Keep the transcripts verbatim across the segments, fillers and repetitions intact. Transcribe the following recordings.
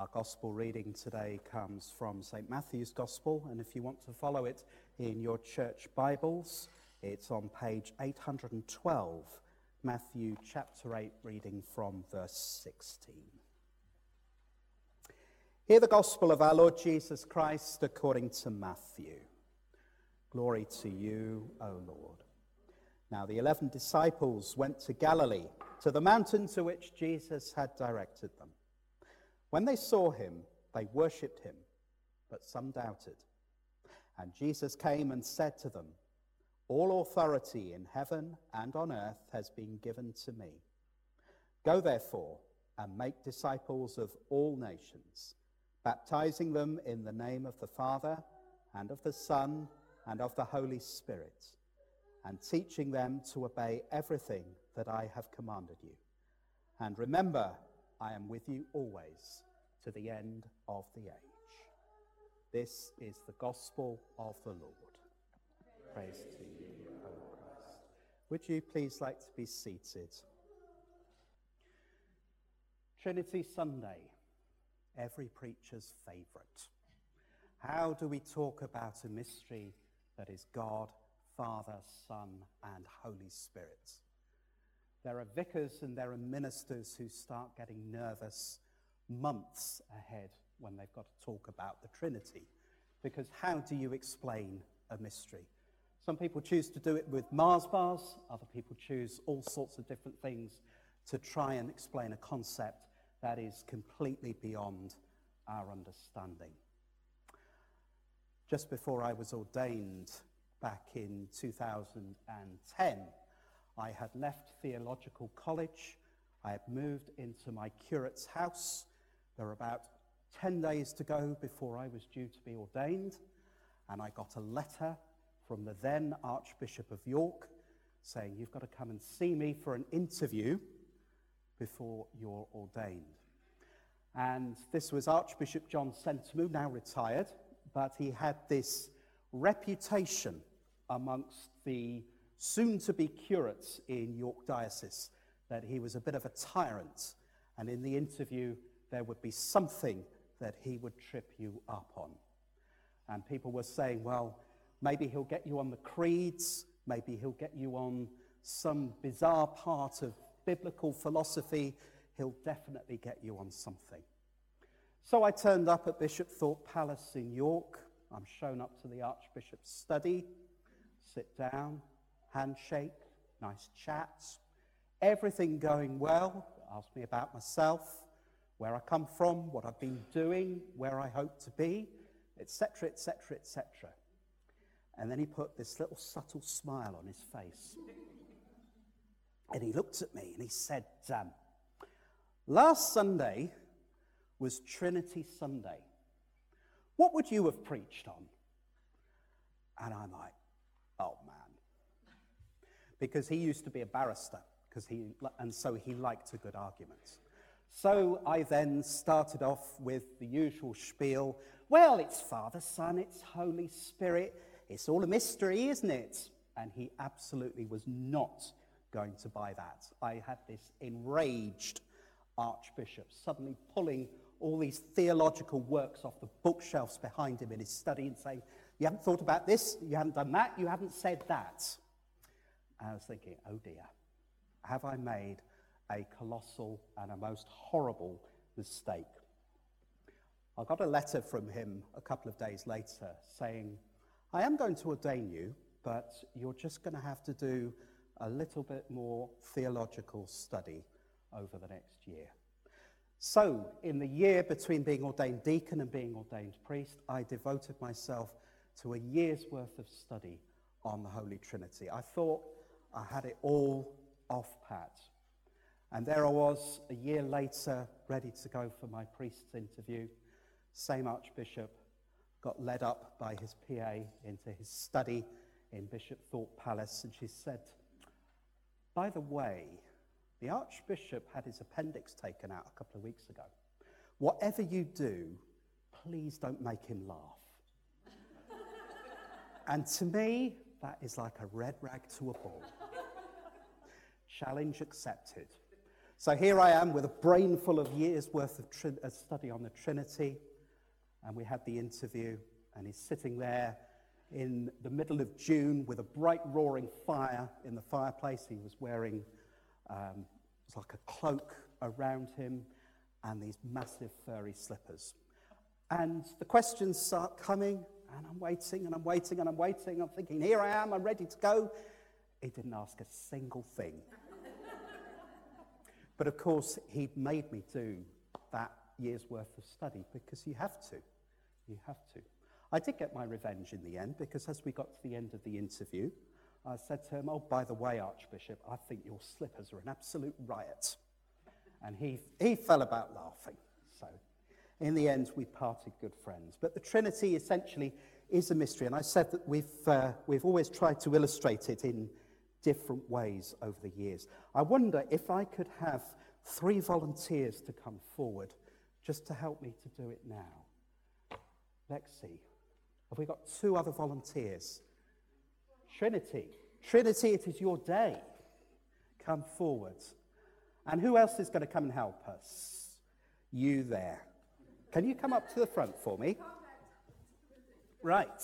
Our gospel reading today comes from Saint Matthew's Gospel, and if you want to follow it in your church Bibles, it's on page eight hundred twelve, Matthew chapter eight, reading from verse sixteen. Hear the gospel of our Lord Jesus Christ according to Matthew. Glory to you, O Lord. Now the eleven disciples went to Galilee, to the mountain to which Jesus had directed them. When they saw him, they worshipped him, but some doubted. And Jesus came and said to them, "All authority in heaven and on earth has been given to me. Go therefore and make disciples of all nations, baptizing them in the name of the Father and of the Son and of the Holy Spirit, and teaching them to obey everything that I have commanded you. And remember, I am with you always to the end of the age." This is the gospel of the Lord. Praise, Praise to you, O Christ. Would you please like to be seated? Trinity Sunday, every preacher's favourite. How do we talk about a mystery that is God, Father, Son, and Holy Spirit? There are vicars and there are ministers who start getting nervous months ahead when they've got to talk about the Trinity, because how do you explain a mystery? Some people choose to do it with Mars bars, other people choose all sorts of different things to try and explain a concept that is completely beyond our understanding. Just before I was ordained back in two thousand ten, I had left theological college. I had moved into my curate's house. There were about ten days to go before I was due to be ordained, and I got a letter from the then Archbishop of York saying, "You've got to come and see me for an interview before you're ordained." And this was Archbishop John Sentamu, now retired, but he had this reputation amongst the soon-to-be curates in York Diocese that he was a bit of a tyrant, and in the interview there would be something that he would trip you up on. And people were saying, well, maybe he'll get you on the creeds, maybe he'll get you on some bizarre part of biblical philosophy, he'll definitely get you on something. So I turned up at Bishop Thorpe Palace in York. I'm shown up to the Archbishop's study, sit down, handshake, nice chats, everything going well. Asked me about myself, where I come from, what I've been doing, where I hope to be, et cetera, et cetera, et cetera. And then he put this little subtle smile on his face. And he looked at me and he said, um, "Last Sunday was Trinity Sunday. What would you have preached on?" And I'm like, oh man. Because he used to be a barrister, because he and so he liked a good argument. So I then started off with the usual spiel. Well, it's Father, Son, it's Holy Spirit. It's all a mystery, isn't it? And he absolutely was not going to buy that. I had this enraged Archbishop suddenly pulling all these theological works off the bookshelves behind him in his study and saying, "You haven't thought about this, you haven't done that, you haven't said that." And I was thinking, oh dear, have I made a colossal and a most horrible mistake? I got a letter from him a couple of days later saying, "I am going to ordain you, but you're just going to have to do a little bit more theological study over the next year." So, in the year between being ordained deacon and being ordained priest, I devoted myself to a year's worth of study on the Holy Trinity. I thought I had it all off pat. And there I was, a year later, ready to go for my priest's interview. Same Archbishop got led up by his P A into his study in Bishop Thorpe Palace, and she said, "By the way, the Archbishop had his appendix taken out a couple of weeks ago. Whatever you do, please don't make him laugh." And to me, that is like a red rag to a bull. Challenge accepted. So here I am with a brain full of years' worth of tri- uh, study on the Trinity, and we had the interview, and he's sitting there in the middle of June with a bright roaring fire in the fireplace. He was wearing, um, it was like a cloak around him, and these massive furry slippers. And the questions start coming, and I'm waiting, and I'm waiting, and I'm waiting. I'm thinking, here I am, I'm ready to go. He didn't ask a single thing. But of course, he made me do that year's worth of study, because you have to. You have to. I did get my revenge in the end, because as we got to the end of the interview, I said to him, oh, by the way, Archbishop, I think your slippers are an absolute riot. And he, he fell about laughing. So in the end, we parted good friends. But the Trinity essentially is a mystery. And I said that we've, uh, we've always tried to illustrate it in different ways over the years. I wonder if I could have three volunteers to come forward just to help me to do it now. Lexi, have we got two other volunteers? Trinity. Trinity, it is your day. Come forward. And who else is going to come and help us? You there. Can you come up to the front for me? Right.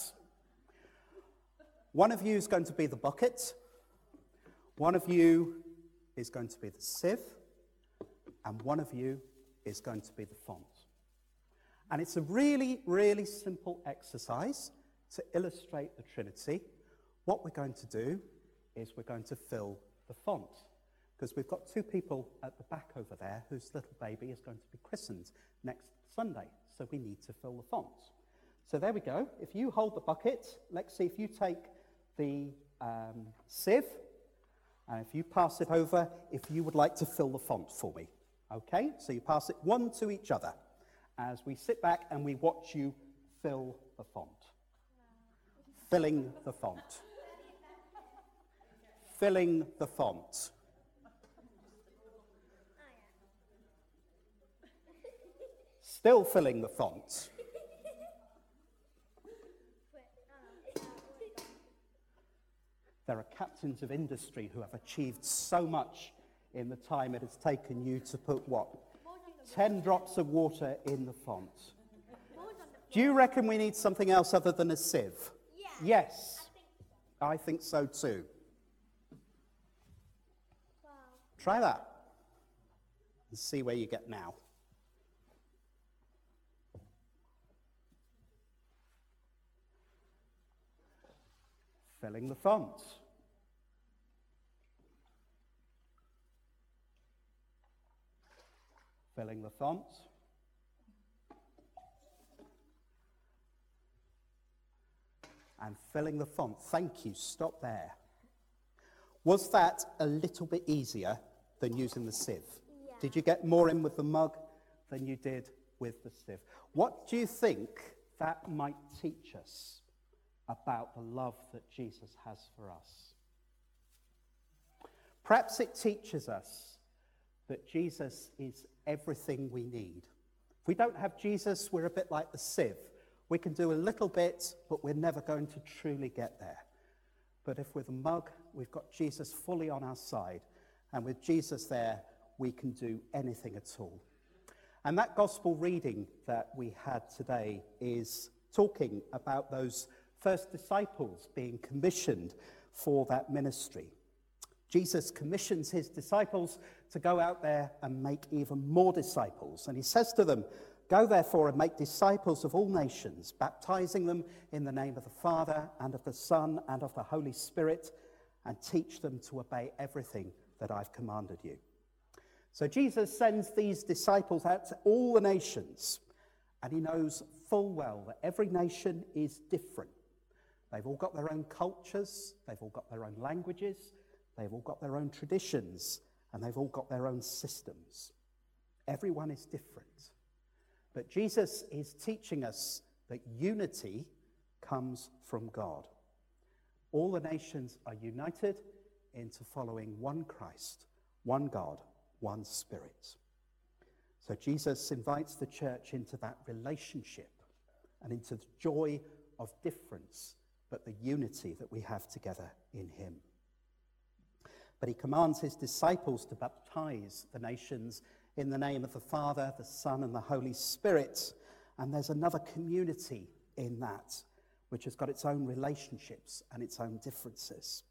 One of you is going to be the bucket. One of you is going to be the sieve, and one of you is going to be the font. And it's a really, really simple exercise to illustrate the Trinity. What we're going to do is we're going to fill the font, because we've got two people at the back over there whose little baby is going to be christened next Sunday, so we need to fill the font. So there we go. If you hold the bucket, Lexi, if you take the um, sieve, and if you pass it over, if you would like to fill the font for me. Okay? So you pass it one to each other as we sit back and we watch you fill the font. Filling the font. Filling the font. Still filling the font. There are captains of industry who have achieved so much in the time it has taken you to put, what, ten drops of water in the font. Do you reckon we need something else other than a sieve? Yeah. Yes. I think so too. Wow. Try that and see where you get now. Filling the font. Filling the font. And filling the font. Thank you. Stop there. Was that a little bit easier than using the sieve? Yeah. Did you get more in with the mug than you did with the sieve? What do you think that might teach us about the love that Jesus has for us? Perhaps it teaches us that Jesus is everything we need. If we don't have Jesus, we're a bit like the sieve. We can do a little bit, but we're never going to truly get there. But if with a mug, we've got Jesus fully on our side, and with Jesus there, we can do anything at all. And that gospel reading that we had today is talking about those first disciples being commissioned for that ministry. Jesus commissions his disciples to go out there and make even more disciples. And he says to them, "Go therefore and make disciples of all nations, baptizing them in the name of the Father and of the Son and of the Holy Spirit, and teach them to obey everything that I've commanded you." So Jesus sends these disciples out to all the nations, and he knows full well that every nation is different. They've all got their own cultures, they've all got their own languages, they've all got their own traditions, and they've all got their own systems. Everyone is different. But Jesus is teaching us that unity comes from God. All the nations are united into following one Christ, one God, one Spirit. So Jesus invites the church into that relationship and into the joy of difference, but the unity that we have together in him. But he commands his disciples to baptize the nations in the name of the Father, the Son, and the Holy Spirit. And there's another community in that, which has got its own relationships and its own differences.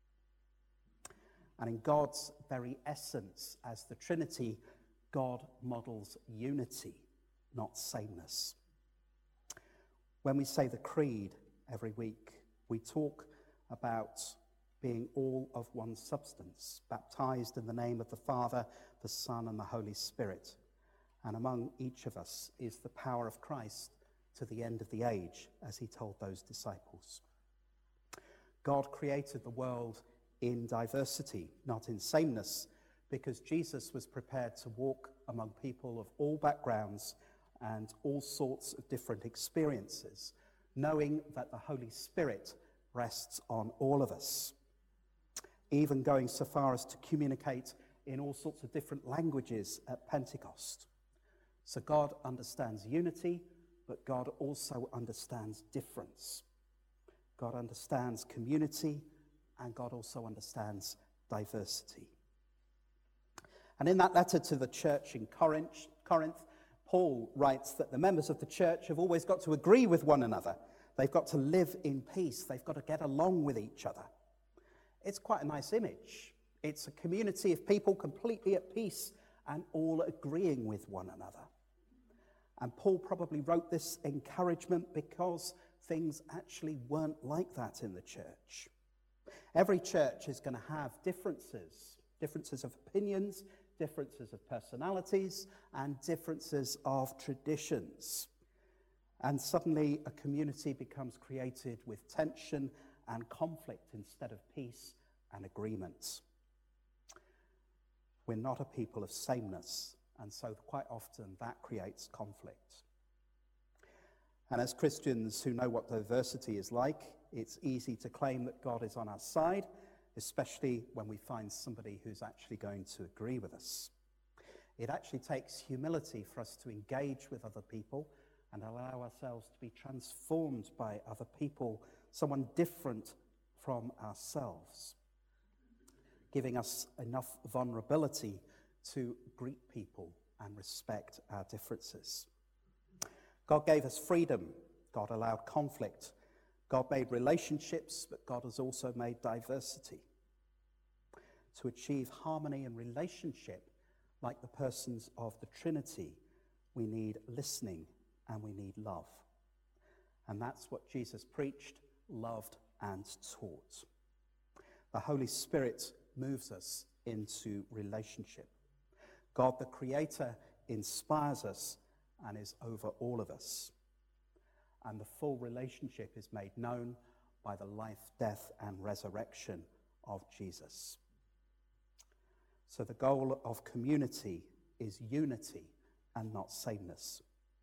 And in God's very essence, as the Trinity, God models unity, not sameness. When we say the creed every week, we talk about being all of one substance, baptized in the name of the Father, the Son, and the Holy Spirit. And among each of us is the power of Christ to the end of the age, as he told those disciples. God created the world in diversity, not in sameness, because Jesus was prepared to walk among people of all backgrounds and all sorts of different experiences, knowing that the Holy Spirit rests on all of us, even going so far as to communicate in all sorts of different languages at Pentecost. So God understands unity, but God also understands difference. God understands community, and God also understands diversity. And in that letter to the church in Corinth, Corinth, Paul writes that the members of the church have always got to agree with one another. They've got to live in peace. They've got to get along with each other. It's quite a nice image. It's a community of people completely at peace and all agreeing with one another. And Paul probably wrote this encouragement because things actually weren't like that in the church. Every church is going to have differences, differences of opinions, differences of personalities, and differences of traditions. And suddenly a community becomes created with tension and conflict instead of peace and agreement. We're not a people of sameness, and so quite often that creates conflict. And as Christians who know what diversity is like, it's easy to claim that God is on our side, especially when we find somebody who's actually going to agree with us. It actually takes humility for us to engage with other people and allow ourselves to be transformed by other people, someone different from ourselves, giving us enough vulnerability to greet people and respect our differences. God gave us freedom. God allowed conflict. God made relationships, but God has also made diversity. To achieve harmony and relationship, like the persons of the Trinity, we need listening and we need love. And that's what Jesus preached, loved, and taught. The Holy Spirit moves us into relationship. God, the Creator, inspires us and is over all of us. And the full relationship is made known by the life, death, and resurrection of Jesus. So the goal of community is unity and not sameness.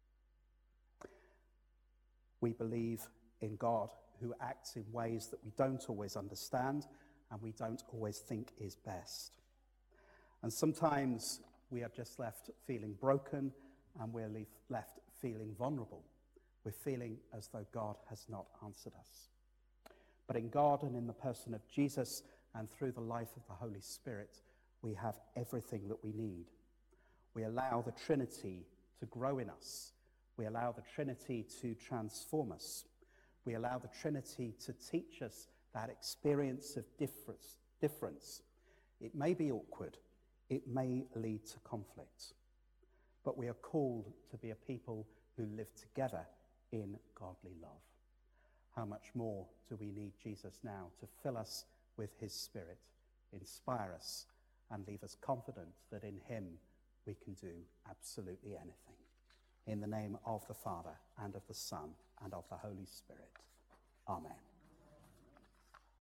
We believe in God who acts in ways that we don't always understand and we don't always think is best. And sometimes we are just left feeling broken and we're left feeling vulnerable. We're feeling as though God has not answered us. But in God and in the person of Jesus and through the life of the Holy Spirit, we have everything that we need. We allow the Trinity to grow in us. We allow the Trinity to transform us. We allow the Trinity to teach us that experience of difference. difference. It may be awkward. It may lead to conflict. But we are called to be a people who live together in godly love. How much more do we need Jesus now to fill us with his Spirit, inspire us, and leave us confident that in him we can do absolutely anything. In the name of the Father, and of the Son, and of the Holy Spirit. Amen.